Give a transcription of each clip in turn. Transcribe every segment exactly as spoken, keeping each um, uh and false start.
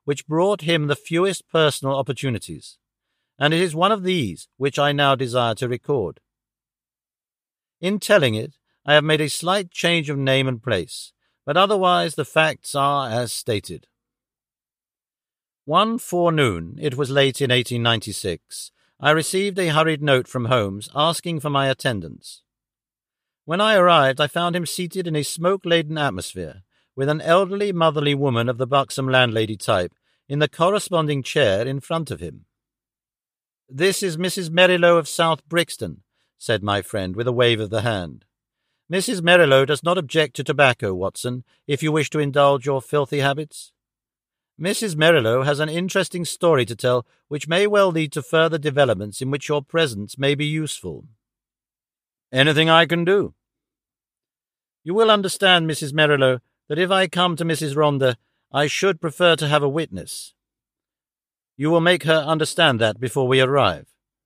which brought him the fewest personal opportunities, and it is one of these which I now desire to record. In telling it, I have made a slight change of name and place, but otherwise the facts are as stated. One forenoon, it was late in eighteen ninety-six, I received a hurried note from Holmes asking for my attendance. When I arrived, I found him seated in a smoke-laden atmosphere, with an elderly, motherly woman of the buxom landlady type in the corresponding chair in front of him. "This is Missus Merrilow of South Brixton," said my friend, with a wave of the hand. "Missus Merrilow does not object to tobacco, Watson, if you wish to indulge your filthy habits. Missus Merrilow has an interesting story to tell which may well lead to further developments in which your presence may be useful." "Anything I can do?" "You will understand, Missus Merrilow, that if I come to Missus Rhondda, I should prefer to have a witness. You will make her understand that before we arrive."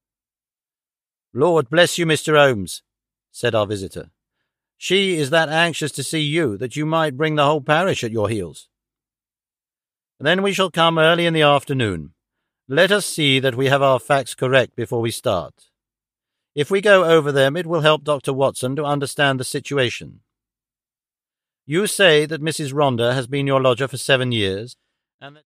"Lord bless you, Mister Holmes," said our visitor. "She is that anxious to see you that you might bring the whole parish at your heels." "Then we shall come early in the afternoon. Let us see that we have our facts correct before we start. If we go over them, it will help Doctor Watson to understand the situation. You say that Missus Rhondda has been your lodger for seven years, and that